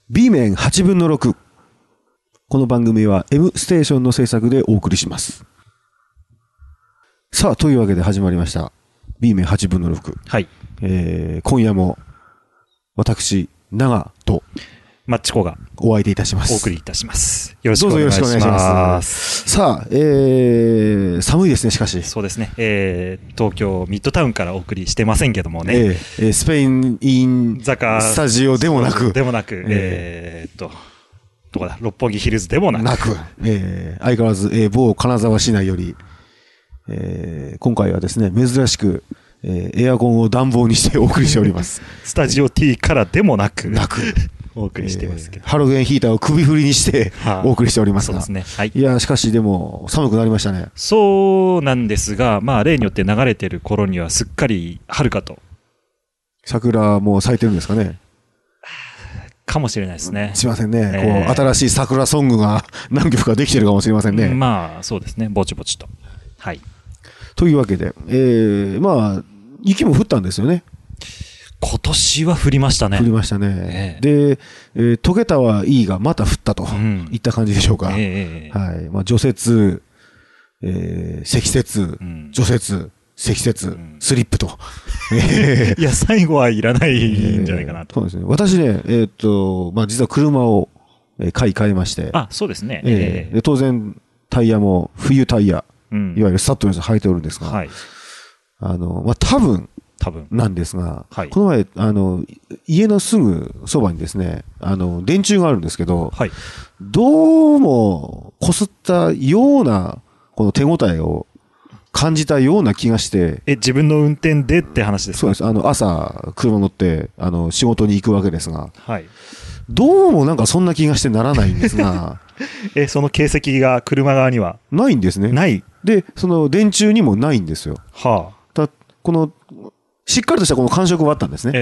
B 面8分の6。この番組は M ステーションの制作でお送りします。さあ、というわけで始まりました。B 面8分の6。 はい。 今夜も私、長とマッチコがお相手いたします。 お送りいたします。よろしくお願いします。 どうぞよろしくお願いします。さあ、寒いですね、しかし。 そうですね。東京ミッドタウンからお送りしてませんけどもね。 スペインインスタジオでもなく。 でもなく、どこだ、六本木ヒルズでもなく。 相変わらず、某金沢市内より、今回はですね、珍しく、エアコンを暖房にしてお送りしております。 スタジオ T からでもなく。お送りしてますけど、 ハロゲンヒーターを首振りにしてお送りしておりますが、 そうですね。はい。 いやしかしでも寒くなりましたね。 そうなんですが、まあ例によって流れてる頃にはすっかり春かと。 桜もう咲いてるんですかね。 かもしれないですね。 すいませんね。こう新しい桜ソングが何曲かできてるかもしれませんね。 まあそうですね。ぼちぼちと。はい。 というわけで、まあ雪も降ったんですよね。 今年は降りましたね。 降りましたね。で、溶けたはいいが、また降ったといった感じでしょうか。はい。まあ、除雪、積雪、除雪、積雪、スリップと。 いや、最後はいらないんじゃないかなと。 そうですね。私ね、まあ、実は車を買い替えまして。 あ、そうですね。 で当然、タイヤも冬タイヤ、いわゆるスタッドレス履いておるんですが、 はい。 まあ、多分なんですが、 はい、 この前、家のすぐそばにですね、電柱があるんですけど、 はい、 どうも、擦ったような、この手応えを感じたような気がして。 自分の運転でって話ですか？ そうです。朝、車乗って、仕事に行くわけですが、 はい。 どうもなんかそんな気がしてならないんですが、 その形跡が車側にはないんですね。 ない。 で、その電柱にもないんですよ。 はあ。 この、しっかりとしたこの感触はあったんですね。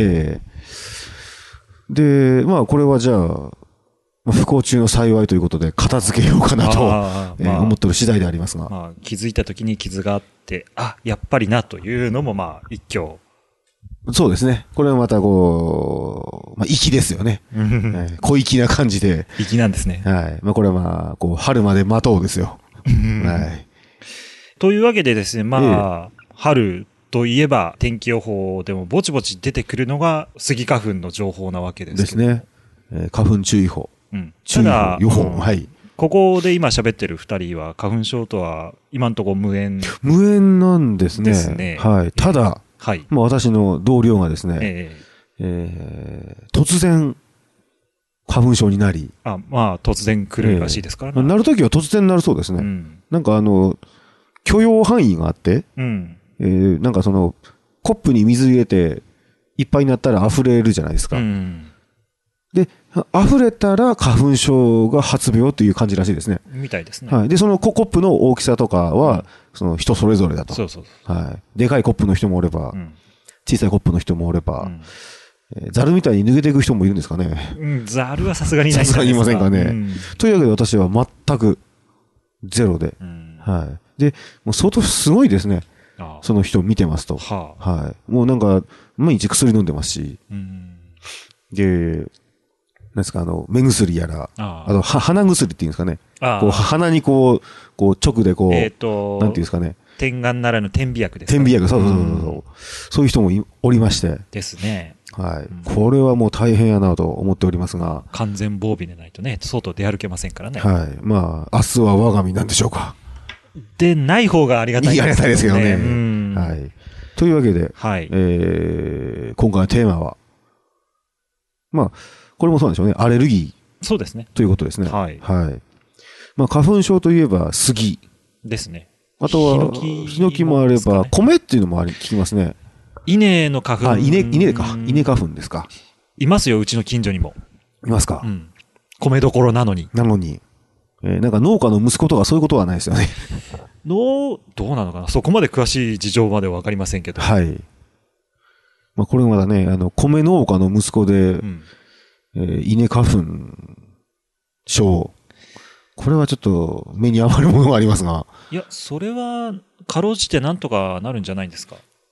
で、まあこれはじゃあ、不幸中の幸いということで片付けようかなと、思ってる次第でありますが。 まあ、気づいた時に傷があって、あ、やっぱりなというのもまあ一挙。 そうですね。これはまたこう、まあ粋ですよね。小粋な感じで。 粋なんですね。 はい。まあこれはまあ、こう、春まで待とうですよ。はい。 というわけでですね、まあ、春、といえば天気予報でもぼちぼち出てくるのがスギ花粉の情報なわけですけどですね。花粉注意報。 注意報、 予報。はい。 ここで今喋ってる二人は花粉症とは今のところ無縁。 無縁なんですね。はい。ただ、まあ私の同僚がですね、突然花粉症になり。 まあ突然来るらしいですからね。なるときは突然なるそうですね。なんか許容範囲があって、なんかその、コップに水入れて、いっぱいになったら溢れるじゃないですか。で、溢れたら花粉症が発病という感じらしいですね。 みたいですね。 はい。で、そのコップの大きさとかは、その人それぞれだと。 そうそう。 はい。でかいコップの人もおれば、小さいコップの人もおれば、ザルみたいに抜けていく人もいるんですかね。 ザルはさすがにないですか。 さすがにいませんかね。というわけで私は全くゼロで。はい。で、もう相当すごいですね。その人を見てますと。はい。もうなんか、毎日薬飲んでますし。で、なんですか、目薬やら、あと、鼻薬っていうんですかね。こう、鼻にこう、直でこう、なんていうんですかね。 点眼ならぬ点鼻薬ですね。 点鼻薬、そう。そういう人もおりまして。 ですね。 はい。これはもう大変やなと思っておりますが。 完全防備でないとね、外出歩けませんからね。 はい。まあ、明日は我が身なんでしょうか。 でない方がありがたいですね。 ありがたいですけどね。はい。というわけで、 はい。 今回のテーマは、まあ、これもそうなんでしょうね。アレルギー。そうですね。 ということですね。 はい。 はい。まあ、花粉症といえば杉。 ですね。 あとは、ヒノキもあれば、米っていうのも聞きますね。 稲の花粉。 稲か。稲花粉ですか。 いますよ、うちの近所にも。 いますか。 米どころなのに。 なんか農家の息子とかそういうことはないですよね。 どうなのかな、そこまで詳しい事情まではわかりませんけど。 はい。まあこれまだね、米農家の息子で、稲花粉症。これはちょっと目に余るものがありますが。 いや、それは、かろうじてなんとかなるんじゃないんですか。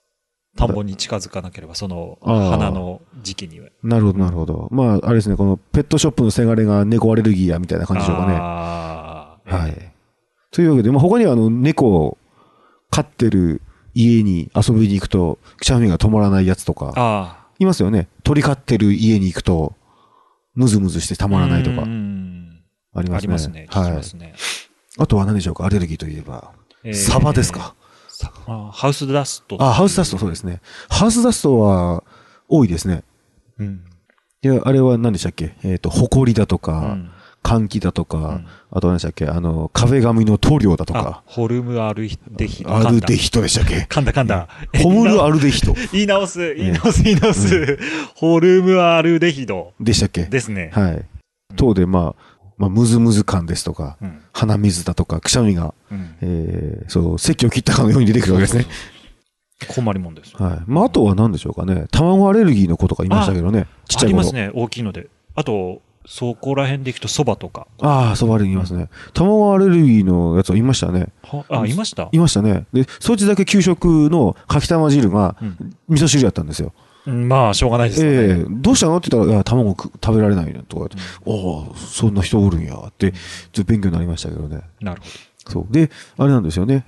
田んぼに近づかなければ、その花の時期には。 なるほど、なるほど。まあ、あれですね、このペットショップのせがれが猫アレルギーやみたいな感じでしょうかね。はい。というわけで、まあ、他には猫を飼ってる家に遊びに行くと、くしゃみが止まらないやつとか、いますよね。鳥飼ってる家に行くと、ムズムズしてたまらないとか。ありますね。ありますね。聞きますね。あとは何でしょうか、アレルギーといえば。サバですか。 ハウスダスト。 ハウスダスト、そうですね。ハウスダストは多いですね。うん。で、あれは何でしたっけ？埃だとか、換気だとか、あと何でしたっけ？壁紙の塗料だとか。 ホルムアルデヒド。 アルデヒドでしたっけ？ 噛んだ。 ホムルアルデヒド。 言い直す。ホルムアルデヒド。 でしたっけ？ ですね。 はい。等で、まあ、ムズムズ感ですとか、鼻水だとか、くしゃみが、そう、咳を切ったかのように出てくるわけですね。 困りもんです。 はい。まあ、あとは何でしょうかね。卵アレルギーの子とかいましたけどね。 ちっちゃい頃。ありますね、大きいので。あと、そこら辺でいくと蕎麦とか。 蕎麦アレルギーいますね。卵アレルギーのやつはいましたね。 いました？ いましたね。で、そいつだけ給食のかきたま汁が、味噌汁やったんですよ。 まあ、しょうがないですね。 どうしたのって言ったら、いや、卵食べられないのとか言って、そんな人おるんや、って、ちょっと勉強になりましたけどね。 なるほど。 そう。で、あれなんですよね。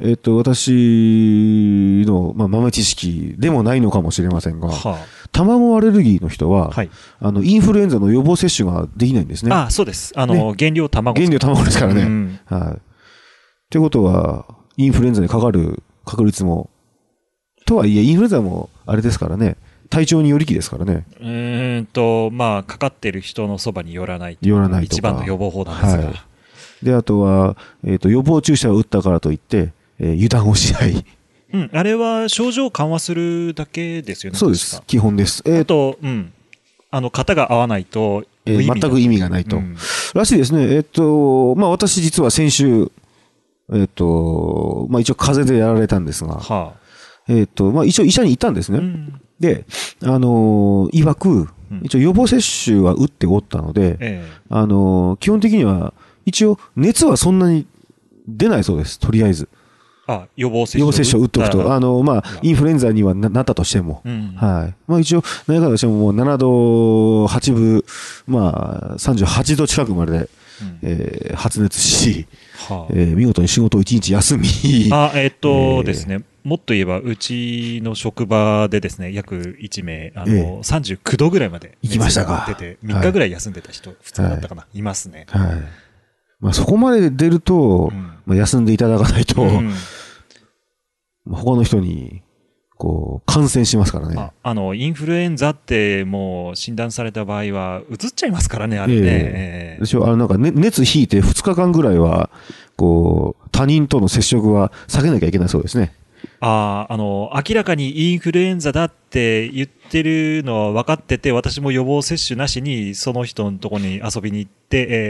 私の、まあ、豆知識でもないのかもしれませんが、卵アレルギーの人は、インフルエンザの予防接種ができないんですね。 そうです。原料卵ですからね。はい。ってことは、インフルエンザにかかる確率も、とはいえ、インフルエンザもあれですからね。体調によりきですからね。 まあ、かかってる人のそばに寄らないと。一番の予防法なんですが。 で、あとは、予防注射を打ったからといって、油断をしない。 あれは症状を緩和するだけですよね。 そうです。基本です。 あと、型が合わないと、 全く意味がないと。らしいですね。まあ、私実は先週、まあ、一応風邪でやられたんですが、まあ、一応医者に行ったんですね。で、曰く、一応予防接種は打っておったので、基本的には、一応熱はそんなに出ないそうです。とりあえず。 予防接種を打っておくと、まあ、インフルエンザにはなったとしても、はい。まあ一応、何かとしてももう7度8分、まあ、38度近くまで、発熱し、見事に仕事を1日休み。 ですね。もっと言えば、うちの職場でですね、約1名、39度ぐらいまで行きましたか。 出て、3日ぐらい休んでた人、普通だったかな、いますね。 はい。まあそこまで出ると、まあ休んでいただかないと、他の人に、こう、感染しますからね。 インフルエンザってもう診断された場合は、うつっちゃいますからね、あれね。 なんか、熱引いて2日間ぐらいは、こう、他人との接触は避けなきゃいけないそうですね。 明らかにインフルエンザだって言ってるのは分かってて、私も予防接種なしにその人のところに遊びに行って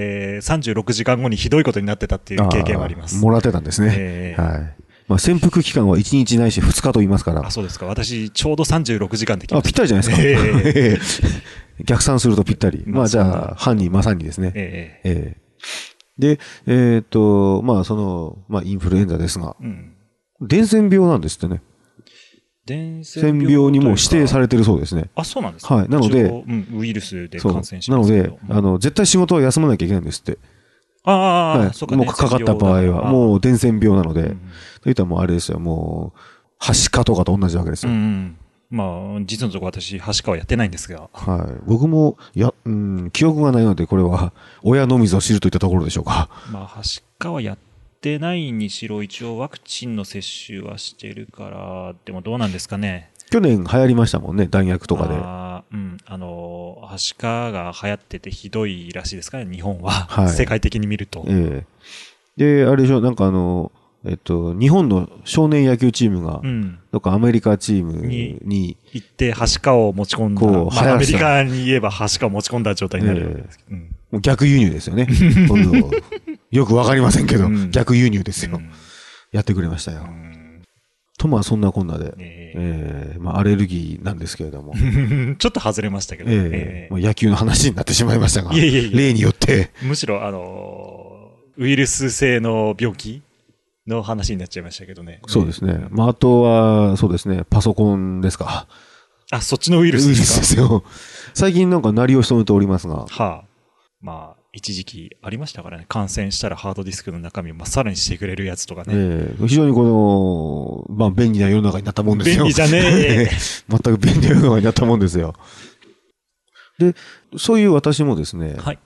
、36時間後にひどいことになってたっていう経験はあります。 もらってたんですね。はい。まあ、潜伏期間は1日ないし2日と言いますから。 そうですか。私、ちょうど36時間できました。 ぴったりじゃないですか。逆算するとぴったり。まあ、じゃあ、犯人まさにですね。で、まあ、まあ、インフルエンザですが、伝染病なんですってね。伝染病にも指定されてるそうですね。 そうなんですか。 はい。なので、 ウイルスで感染しますなので、絶対仕事は休まなきゃいけないんですって。そうか。もうかかった場合は、もう伝染病なので、といったらもうあれですよ、もう、はしかとかと同じわけですよ。 まあ、実のところ私、はしかはやってないんですが。 はい。僕も、記憶がないので、これは、親のみぞ知るといったところでしょうか。 まあ、はしかはやってないにしろ、一応ワクチンの接種はしてるから、でもどうなんですかね。 去年流行りましたもんね、弾薬とかで。 はしかが流行っててひどいらしいですからね、日本は。世界的に見ると。 で、あれでしょ、なんか日本の少年野球チームが、どっかアメリカチームに行って、はしかを持ち込んだ。アメリカに言えばはしかを持ち込んだ状態になるわけですけど。 もう逆輸入ですよね。よくわかりませんけど、逆輸入ですよ。やってくれましたよ。と、まあそんなこんなで、まあアレルギーなんですけれども。 ちょっと外れましたけど。 野球の話になってしまいましたが、例によって。 むしろ、ウイルス性の病気の話になっちゃいましたけどね。 そうですね。まあ、あとは、そうですね、パソコンですか。 あ、そっちのウイルスですか。 ウイルスですよ。最近なんか鳴りを潜めておりますが。 はあ。まあ、一時期ありましたからね。感染したらハードディスクの中身をまっさらにしてくれるやつとかね。 非常にこの、まあ、便利な世の中になったもんですよ。 便利じゃねえ。 全く便利な世の中になったもんですよ。で、そういう私もですね、 はい。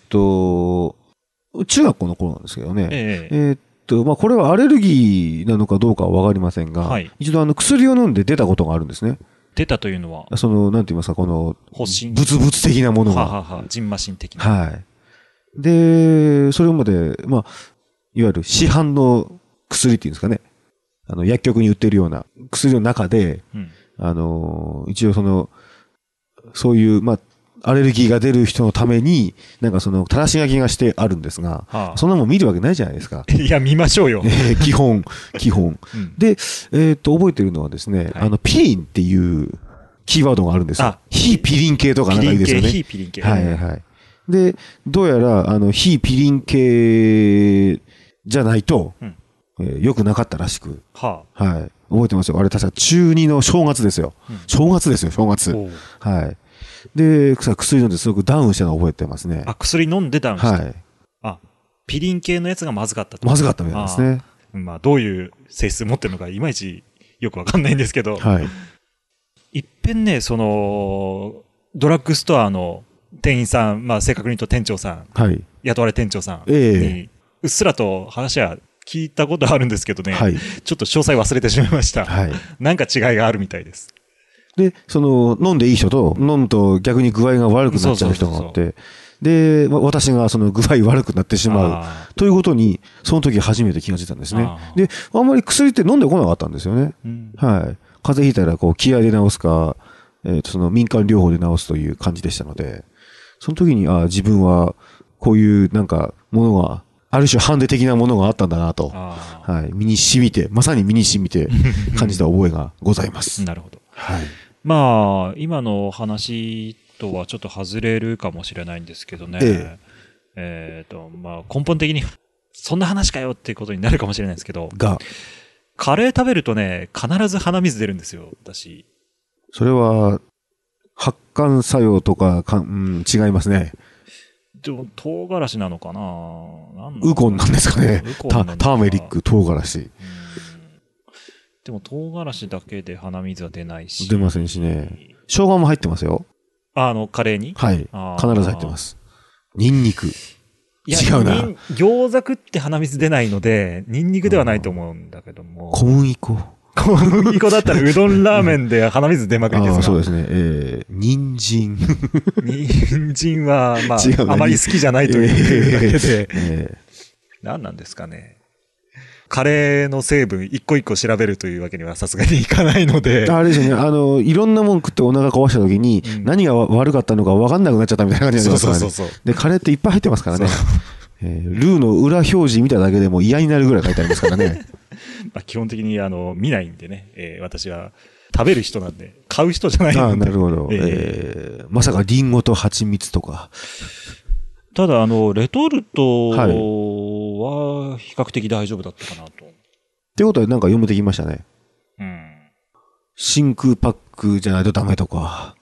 中学校の頃なんですけどえね、まあ、これはアレルギーなのかどうかはわかりませんが、 はい一度薬を飲んで出たことがあるんですね。 出たというのは、 その、なんて言いますか、この、 発疹。 ブツブツ的なものが。 ははは、ジンマシン的な。 はい。で、それまで、まあ、いわゆる市販の薬っていうんですかね。薬局に売ってるような薬の中で、 うん。 一応そういう、まあ、アレルギーが出る人のために、なんかたらし書きがしてあるんですが、 はあそんなもん見るわけないじゃないですか。 いや、見ましょうよ。 基本。 うんで、覚えてるのはですね、 はいピリンっていうキーワードがあるんですよあ。 非ピリン系とかなんかいいですよね。 非ピリン系。 はいはい。で、どうやら、非ピリン系じゃないと、 うん良くなかったらしく、 ははい。覚えてますよ。あれ確か中2の正月ですよ。 うん正月ですよ、正あ。 月。 おうはい。で、薬飲んですごくダウンしたのを覚えてますね。 あ、薬飲んでダウンした。 はい。 あ、ピリン系のやつがまずかったと。 まずかったみたいですね。 まあ、どういう性質持ってるのか、いまいちよくわかんないんですけど、 はい。 いっぺんね、ドラッグストアの店員さん、まあ、正確に言うと店長さん、 はい。 雇われ店長さんに、 ええうっすらと話は聞いたことあるんですけどね、 はい。 ちょっと詳細忘れてしまいました。 はい。 なんか違いがあるみたいです。 で、飲んでいい人と、飲むと逆に具合が悪くなっちゃう人があって、で、私が具合悪くなってしまう。 あということに、その時初めて気がついたんですねあ。ーで、あんまり薬って飲んでこなかったんですよね。 ーうんはい。風邪ひいたら、気合で治すか、民間療法で治すという感じでしたので、その時に、自分は、こういうなんか、ものが、ある種ハンデ的なものがあったんだなと、 あーはい。身に染みて、まさに身に染みて感じた覚えがございます。 なるほど。 はい。 まあ、今の話とはちょっと外れるかもしれないんですけどね。まあ、根本的に、そんな話かよっていうことになるかもしれないですけど、 が、 カレー食べるとね、必ず鼻水出るんですよ、私。 それは、発汗作用とか違いますね。 でも、唐辛子なのかなウコンなんですかね。 ウコンなのかターメリック、唐辛子。 でも、唐辛子だけで鼻水は出ないし。 出ませんしね。生姜も入ってますよ。 カレーにはい。 あー必ず入ってます。ニンニク。 いや、 違うな餃子食って鼻水出ないので、ニンニクではないと思うんだけども。 小麦粉。 小麦粉だったらうどんラーメンで鼻水出まくりですが。 そうですね。人参。 人参は、ま違うなあ、あまり好きじゃないというだけで。 え何なんですかね。カレーの成分一個一個調べるというわけにはさすがにいかないので。 あれですよね。いろんなもん食ってお腹壊した時に、 うん何が悪かったのか分かんなくなっちゃったみたいな感じになりますからね。 そう。 で、カレーっていっぱい入ってますからね。ルーの裏表示見ただけでも嫌になるぐらい書いてありますからね。 まあ、基本的に見ないんでね、私は食べる人なんで、買う人じゃないので。 なるほど。まさかリンゴと蜂蜜とか。 ただ、レトルトはいは比較的大丈夫だったかなと。 ってことはなんか読めてきましたね。 うん。 真空パックじゃないとダメとか。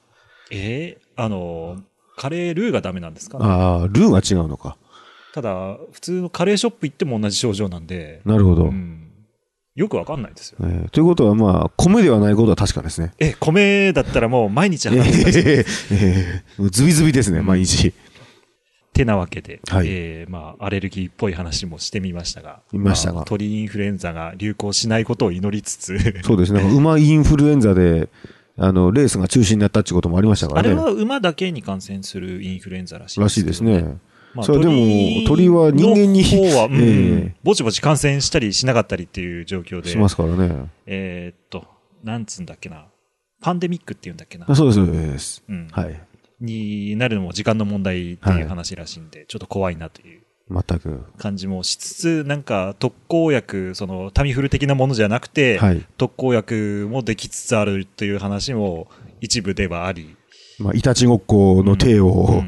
カレールーがダメなんですかね。 ルーが違うのか。 ただ、普通のカレーショップ行っても同じ症状なんで。 なるほど。 うん。よくわかんないですよ。 ということはまあ、米ではないことは確かですね。 米だったらもう毎日鼻水出すズビズビですね、毎日。 てなわけで、 はいまあ、アレルギーっぽい話もしてみましたが。 まあ鳥インフルエンザが流行しないことを祈りつつ。 そうですね。馬インフルエンザで、レースが中止になったっていうこともありましたからね。 あれは馬だけに感染するインフルエンザらしいです、 らしいですね。 まあ、 それでも、鳥は人間に、 の方は、ぼちぼち感染したりしなかったりっていう状況で。 しますからね。 なんつうんだっけな。パンデミックっていうんだっけな。 そうです、そうです。 うん。 はい。 になるのも時間の問題っていう話らしいんで、ちょっと怖いなという全く。 感じもしつつ、なんか特効薬、タミフル的なものじゃなくて、特効薬もできつつあるという話も一部ではあり。 まあ、いたちごっこの体を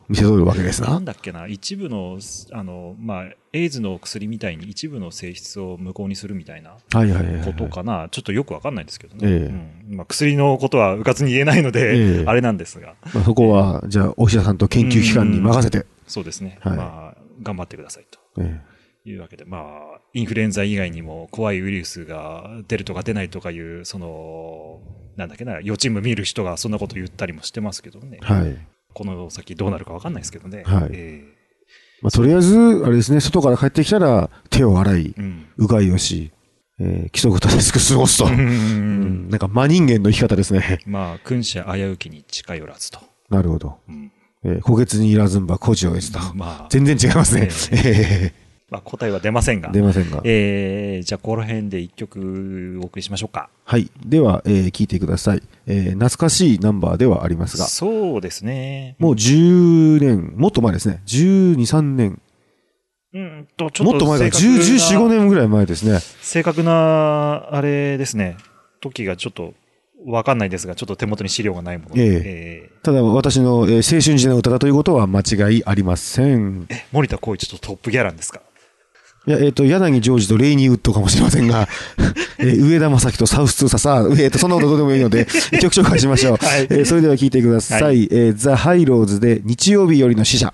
見せとるわけですな。 なんだっけな、一部の、エイズの薬みたいに一部の性質を無効にするみたいなことかな。ちょっとよくわかんないんですけどね。薬のことはうかつに言えないので、あれなんですが。 そこは、じゃあ、お医者さんと研究機関に任せて。 そうですね。頑張ってくださいと。いうわけで、インフルエンザ以外にも怖いウイルスが出るとか出ないとかいう、なんだっけな、予知夢見る人がそんなこと言ったりもしてますけどね。この先どうなるかわかんないですけどね。 とりあえず、あれですね、外から帰ってきたら手を洗い、うがいをし、規則正しく過ごすと。なんか真人間の生き方ですね。 君子危うきに近寄らずと。 なるほど。虎穴にいらずんば孤児を得ずと。全然違いますね。 答えは出ませんが。 出ませんが。 じゃあ、この辺で一曲お送りしましょうか。 はい。では、聴いてください。懐かしいナンバーではありますが。 そうですね。 もう10年、もっと前ですね。12、3年。 ちょっともっと前が14、15年ぐらい前ですね。 正確な、あれですね。時がちょっと、わかんないですが、ちょっと手元に資料がないもので。 ただ、私の、青春時代の歌だということは間違いありません。 森田光一とトップギャランですか？ いや、柳ジョージとレイニーウッドかもしれませんが、上田正樹とサウスツーササそんなことどうでもいいので、曲紹介しましょう。それでは聴いてください。ザ・ハイローズで日曜日よりの使者。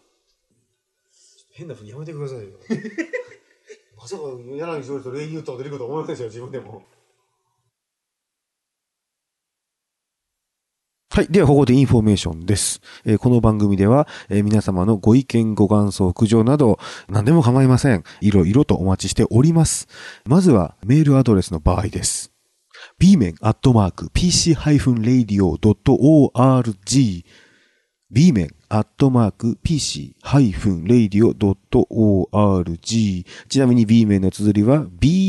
変なふうにやめてくださいよ。まさか柳ジョージとレイニーウッドが出てくると思いませんでしたよ、自分でも。はい。では、ここでインフォメーションです。この番組では、皆様のご意見、ご感想、苦情など、何でも構いません。いろいろとお待ちしております。まずは、メールアドレスの場合です。bmen@pc-radio.org bmen@pc-radio.org ちなみに bmen の綴りは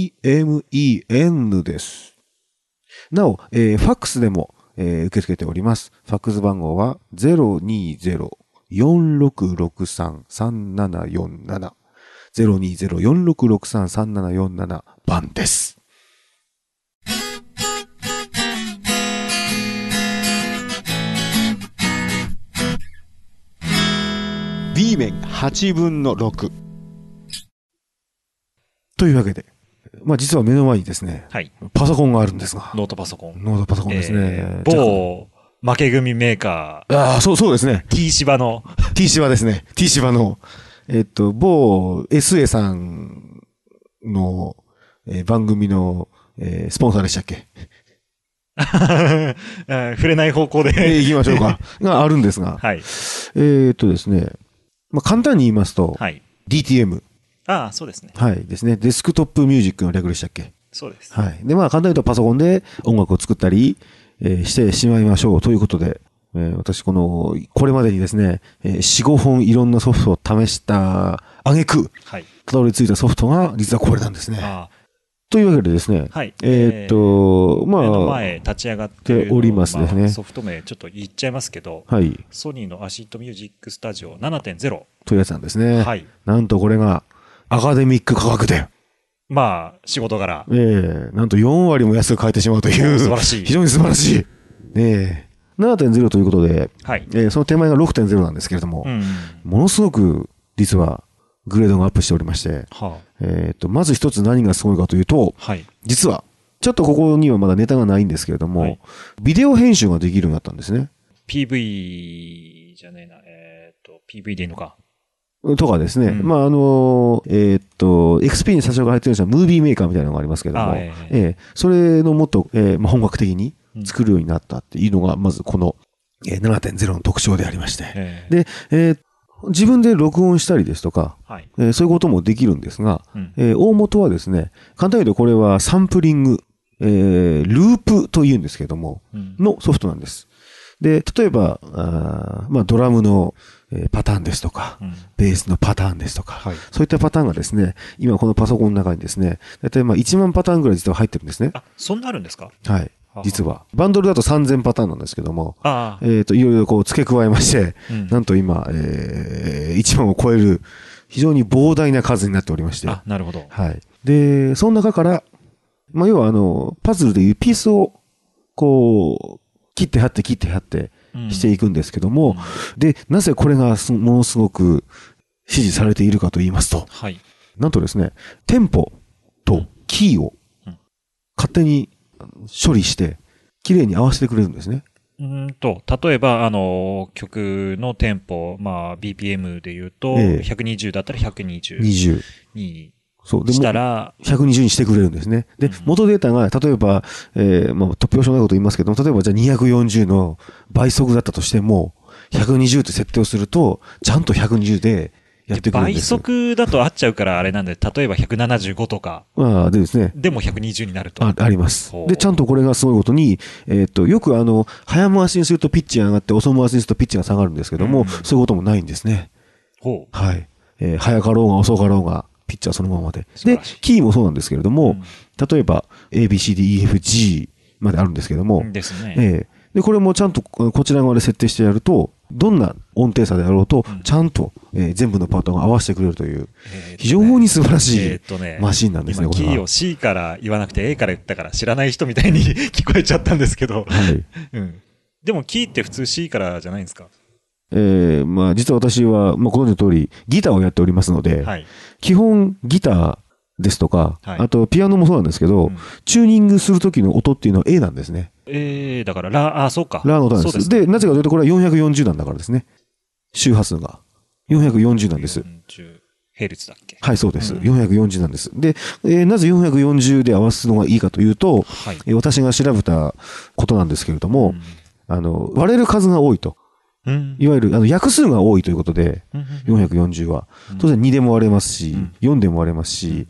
bmen です。なお、ファックスでも受け付けております。ファックス番号は 020-4663-3747 020-4663-3747 番です。B 面8分の6。というわけで、実は目の前にですね、パソコンがあるんですが。 ノートパソコン。 ノートパソコンですね。 某負け組メーカー。 そうですね。 T 芝の。 T 芝ですね。T 芝の、某 SA さんの、番組の、スポンサーでしたっけ？ 触れない方向で行きましょうか。があるんですが。ですね。簡単に言いますと、DTM。 そうですね。 はいですね。デスクトップミュージックの略でしたっけ？ そうです。 はい。で、簡単に言うとパソコンで音楽を作ったり、してしまいましょうということで、私これまでにですね、4、5本いろんなソフトを試した挙句、たどり着いたソフトが実はこれなんですね。というわけでですね、 目の前立ち上がっておりますですね。 ソフト名ちょっと言っちゃいますけど、ソニーのアシッドミュージックスタジオ 7.0 というやつなんですね。なんとこれがアカデミック価格で。 仕事柄。 なんと4割も安く買えてしまうという。 素晴らしい。 非常に素晴らしい。7.0 ということで、その手前が 6.0 なんですけれども、ものすごく実はグレードがアップしておりまして、まず一つ何がすごいかというと、実は、ちょっとここにはまだネタがないんですけれども、ビデオ編集ができるようになったんですね。 PV じゃねえな、PV でいいのか。 とかですね。XP に最初が入ってるのはムービーメーカーみたいなのがありますけれども、それのもっと、本格的に作るようになったっていうのが、まずこの、7.0 の特徴でありまして。で、自分で録音したりですとか、そういうこともできるんですが、大元はですね、簡単に言うとこれはサンプリング、ループというんですけれども、のソフトなんです。で、例えば、ドラムのパターンですとか、ベースのパターンですとか、そういったパターンがですね、今このパソコンの中にですね、だいたい1万パターンぐらい実は入ってるんですね。 そんなあるんですか？ はい。実は。バンドルだと3000パターンなんですけども、いろいろ付け加えまして、なんと今、1万を超える非常に膨大な数になっておりまして。 なるほど。 はい。で、その中から、要はパズルでいうピースを、切って貼って、 していくんですけども、で、なぜこれがものすごく支持されているかと言いますと、なんとですね、テンポとキーを勝手に処理して、綺麗に合わせてくれるんですね。 例えば、曲のテンポ、BPM で言うと、120だったら120にしたら、 120にしてくれるんですね。で、元データが、例えば、突拍子もないこと言いますけども、例えばじゃあ240の倍速だったとしても、120って設定をすると、ちゃんと120で、やってくるんです。 倍速だと合っちゃうからあれなんで、例えば175とか。 でですね。 でも120になると。 あります。で、ちゃんとこれがすごいことに、よく早回しにするとピッチが上がって、遅回しにするとピッチが下がるんですけども、そういうこともないんですね。はい。早かろうが遅かろうが、ピッチはそのままで。で、キーもそうなんですけれども、例えば、ABCDEFG まであるんですけども、 ですね。 で、これもちゃんとこちら側で設定してやると、どんな音程差であろうと、ちゃんと、全部のパートが合わせてくれるという、非常に素晴らしいマシンなんですね、 今キーを C から言わなくて A から言ったから知らない人みたいに聞こえちゃったんですけど。はい。でもキーって普通 C からじゃないんですか？ 実は私は、ご存知の通り、ギターをやっておりますので、基本ギターですとか、あとピアノもそうなんですけど、チューニングするときの音っていうのは A なんですね。 だからラ、そうか。 ラの音なんです。で、なぜかというとこれは440なんだからですね。周波数が。440なんです。 ヘルツだっけ？ はい、そうです。440なんです。で、なぜ440で合わすのがいいかというと、私が調べたことなんですけれども、割れる数が多いと。いわゆる約数が多いということで、440は。当然2でも割れますし、4でも割れますし、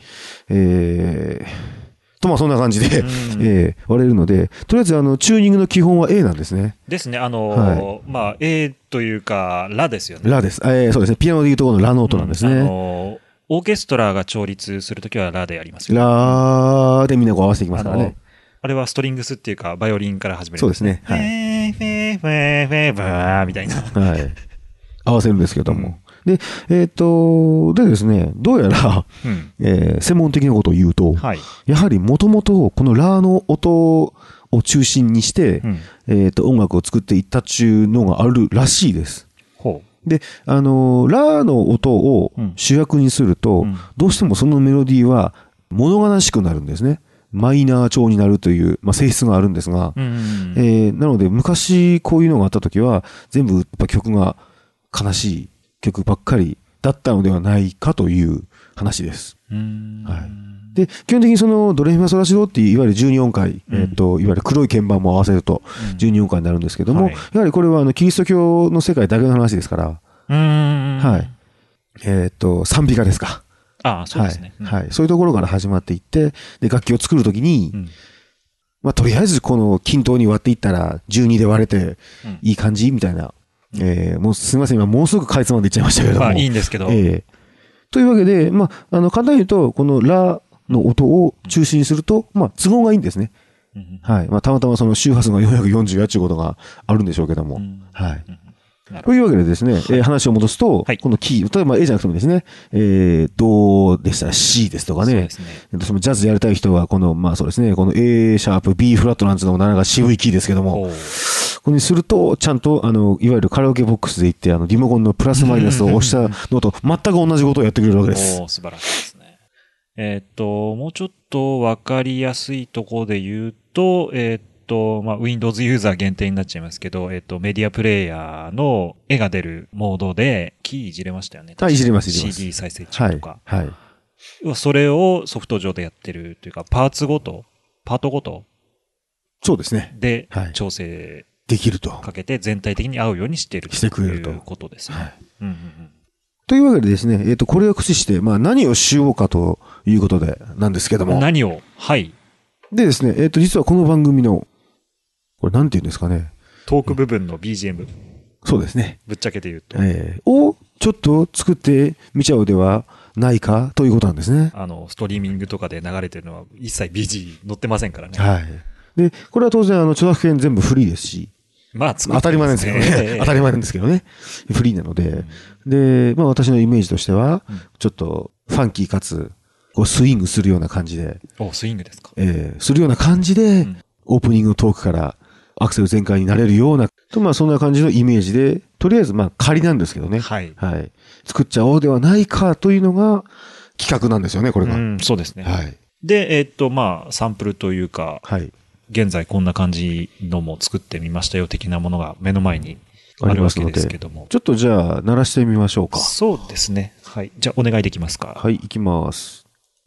そんな感じで、割れるので、とりあえずチューニングの基本は A なんですね。 ですね。A というか、ラですよね。 ラです。そうですね。ピアノでいうところのラの音なんですね。 オーケストラが調律するときはラでやりますよね。 ラでみんなこう合わせていきますからね。 あれはストリングスっていうか、バイオリンから始める。 そうですね。はい。 みたいな。 はい。合わせるんですけども。で、でですね、どうやら、専門的なことを言うと、やはりもともとこのラの音を中心にして、音楽を作っていったっちゅうのがあるらしいです。で、ラの音を主役にすると、どうしてもそのメロディーは物悲しくなるんですね。マイナー調になるという、性質があるんですが、なので昔こういうのがあった時は、全部やっぱ曲が悲しい曲ばっかりだったのではないかという話です。はい。で、基本的にそのドレミファソラシドっていういわゆる12音階、いわゆる黒い鍵盤も合わせると12音階になるんですけども、やはりこれはキリスト教の世界だけの話ですから、はい。賛美歌ですか。 そうですね。 はい。そういうところから始まっていって、で、楽器を作るときに、とりあえずこの均等に割っていったら12で割れていい感じみたいな。もうすみません、今もうすぐかいつまんでいっちゃいましたけども。 いいんですけど。 というわけで、簡単に言うと、このラの音を中心にすると、都合がいいんですね。はい。たまたまその周波数が440やっちゅうことがあるんでしょうけども。はい。というわけでですね、話を戻すと、このキー、例えば A じゃなくてもですね、ドでしたら C ですとかね、そのジャズやりたい人は、この、そうですね、この A シャープ、B フラットなんていうのもなかなか渋いキーですけども、これにすると、ちゃんと、いわゆるカラオケボックスで行って、リモコンのプラスマイナスを押したのと、全く同じことをやってくれるわけです。 素晴らしいですね。もうちょっとわかりやすいところで言うと、Windows ユーザー限定になっちゃいますけど、メディアプレイヤーの絵が出るモードで、キーいじれましたよね。 いじれます、 CD 再生中とか。 はい。 それをソフト上でやってるというか、パートごとそうですね。 で、調整できると。 かけて全体的に合うようにしているしてくれるということですね。 というわけでですね、これを駆使して、何をしようかということでなんですけども。 何をはい。 でですね、実はこの番組の、これなんて言うんですかね。 トーク部分の BGM。 そうですね。 ぶっちゃけて言うと。 をちょっと作ってみちゃうではないかということなんですね。 ストリーミングとかで流れてるのは一切 BG 載ってませんからね。 はい。で、これは当然著作権全部フリーですし。当たり前なんですけどね。当たり前なんですけどね。フリーなので。で、私のイメージとしては、ちょっとファンキーかつ、こうスイングするような感じで。 スイングですか。 するような感じで、オープニングのトークからアクセル全開になれるようなと、まあそんな感じのイメージで、とりあえずまあ仮なんですけどね。 はい。 はい。作っちゃおうではないかというのが企画なんですよね、これが。 そうですね。 はい。 で、まあサンプルというか、 はい。 現在こんな感じのも作ってみましたよ的なものが目の前にあるわけですけども。 ちょっとじゃあ鳴らしてみましょうか。 そうですね。はい。じゃあお願いできますか。 はい、いきます。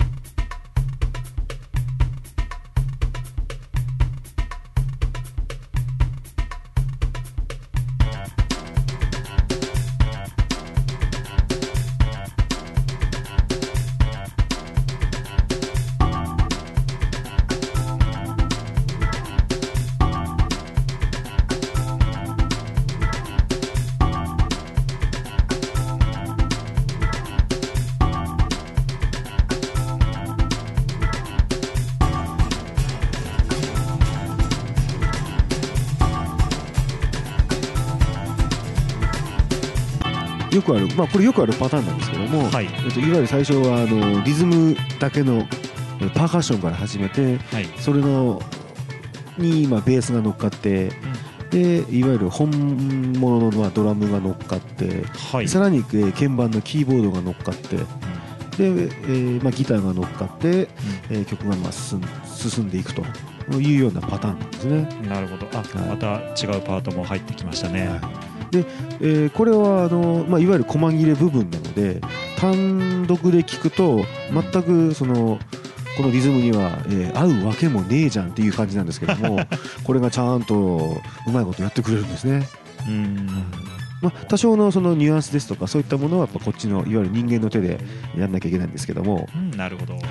よくある、まあこれよくあるパターンなんですけども、はい、いわゆる最初はリズムだけのパーカッションから始めて、はい、それにベースが乗っかって、でいわゆる本物のドラムが乗っかって、はい、さらに鍵盤のキーボードが乗っかって、でギターが乗っかって、曲が進んでいくというようなパターンなんですね。 なるほど。また違うパートも入ってきましたね。 でこれはいわゆる細切れ部分なので単独で聴くと全くこのリズムには、合うわけもねえじゃんっていう感じなんですけどもこれがちゃんとうまいことやってくれるんですね。多少のそのニュアンスですとかそういったものはやっぱこっちのいわゆる人間の手でやんなきゃいけないんですけども、 なるほど、はい、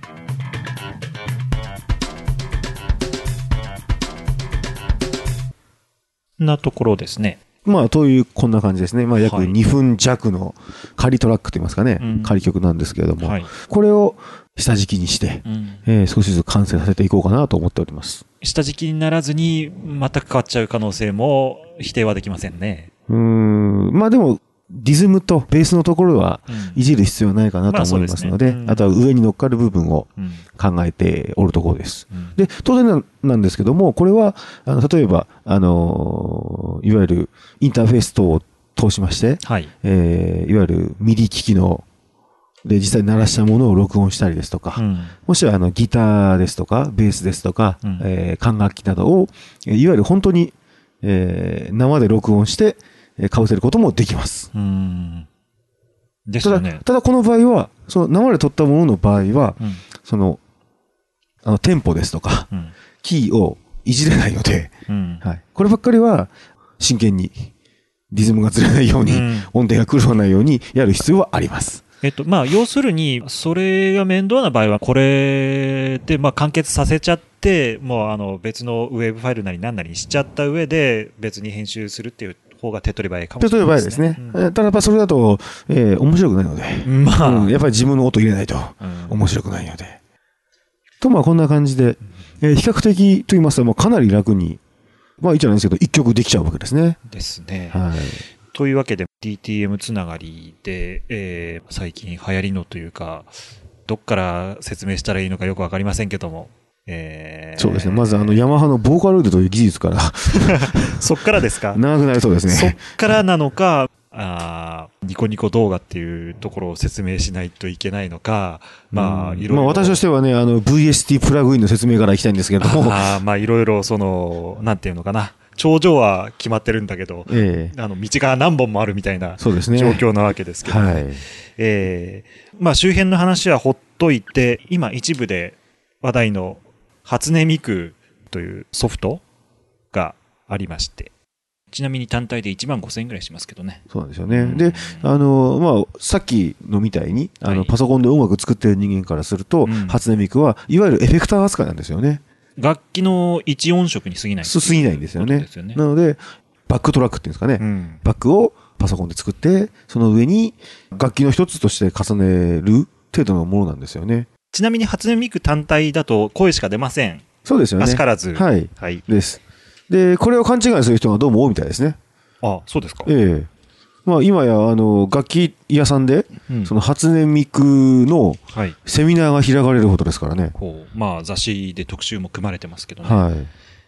なところですね。 というこんな感じですね。約2分弱の仮トラックといいますかね、仮曲なんですけれども、これを下敷きにして、少しずつ完成させていこうかなと思っております。 下敷きにならずに全く変わっちゃう可能性も否定はできませんね。 でもリズムとベースのところはいじる必要ないかなと思いますので、あとは上に乗っかる部分を考えておるところです。で、当然なんですけども、これは例えばいわゆるインターフェース等を通しまして、いわゆるミディ機器で実際鳴らしたものを録音したりですとか、もしはギターですとかベースですとか、管楽器などをいわゆる本当に、生で録音してかぶせることもできます。 ですよね。 ただこの場合は、その生で撮ったものの場合は、テンポですとか、キーをいじれないので、こればっかりは真剣にリズムがずれないように、音程が狂わないようにやる必要はあります。 要するに、それが面倒な場合は、これで、完結させちゃって、もう、別のウェブファイルなり何なりにしちゃった上で、別に編集するっていう方が手っ取り早いかもしれないですね。 手っ取り早いですね。ただ、やっぱそれだと、面白くないので、やっぱり自分の音入れないと面白くないので。こんな感じで、比較的と言いますと、もうかなり楽に、いいじゃないですけど、一曲できちゃうわけですね。 ですね。 はい。 というわけで DTM つながりで、最近流行りのというかどっから説明したらいいのかよくわかりませんけども、 そうですね。まずヤマハのボーカロイドという技術からそっからですか。 長くなりそうですね。 そっからなのかニコニコ動画っていうところを説明しないといけないのか、いろいろ。 私としてはね、VST プラグインの説明からいきたいんですけれども。 いろいろなんていうのかな。頂上は決まってるんだけど、道が何本もあるみたいな状況なわけですけど、周辺の話はほっといて、今一部で話題の初音ミクというソフトがありまして、ちなみに単体で15,000円ぐらいしますけどね。 そうなんですよね。で、さっきのみたいに、パソコンで音楽作ってる人間からすると、初音ミクはいわゆるエフェクター扱いなんですよね。 楽器の一音色に過ぎない。 過ぎないんですよね。なので、バックトラックっていうんですかね。バックをパソコンで作って、その上に楽器の一つとして重ねる程度のものなんですよね。 ちなみに初音ミク単体だと声しか出ません。 そうですよね。 らしからず。 はい。です。で、これを勘違いする人がどうも多いみたいですね。 そうですか。 今や楽器屋さんで、その初音ミクのセミナーが開かれるほどですからね。 雑誌で特集も組まれてますけどね。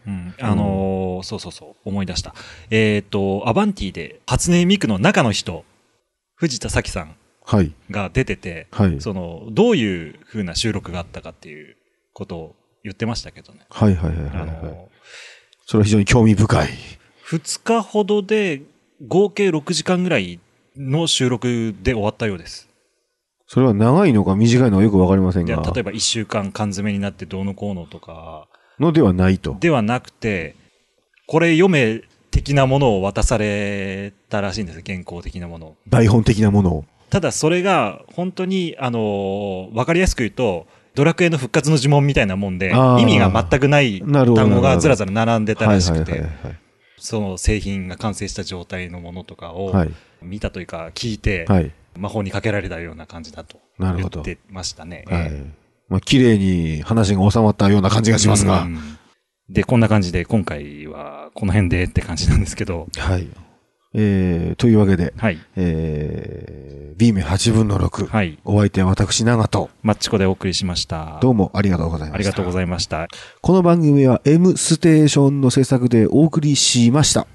そうそうそう、思い出した。アバンティで初音ミクの中の人、藤田咲さんが出てて、はい、どういう風な収録があったかっていうことを言ってましたけどね。 はいはいはいはい、それは非常に興味深い。 2日ほどで合計6時間ぐらいの収録で終わったようです。 それは長いのか短いのかよくわかりませんが。 例えば1週間缶詰になってどうのこうのとか。 のではないと。 ではなくて、これ読め的なものを渡されたらしいんです。原稿的なものを。 台本的なものを。 ただそれが本当に、わかりやすく言うと、ドラクエの復活の呪文みたいなもんで、意味が全くない単語がずらずら並んでたらしくて、その製品が完成した状態のものとかを見たというか聞いて、はい、魔法にかけられたような感じだと言ってましたね。 はい、まあ綺麗に話が収まったような感じがしますが。 で、こんな感じで今回はこの辺でって感じなんですけど。 はい。というわけで、はい、B 面8分の6、はい、お相手は私、長門。 マッチコでお送りしました。 どうもありがとうございました。 ありがとうございました。 この番組は M ステーションの制作でお送りしました。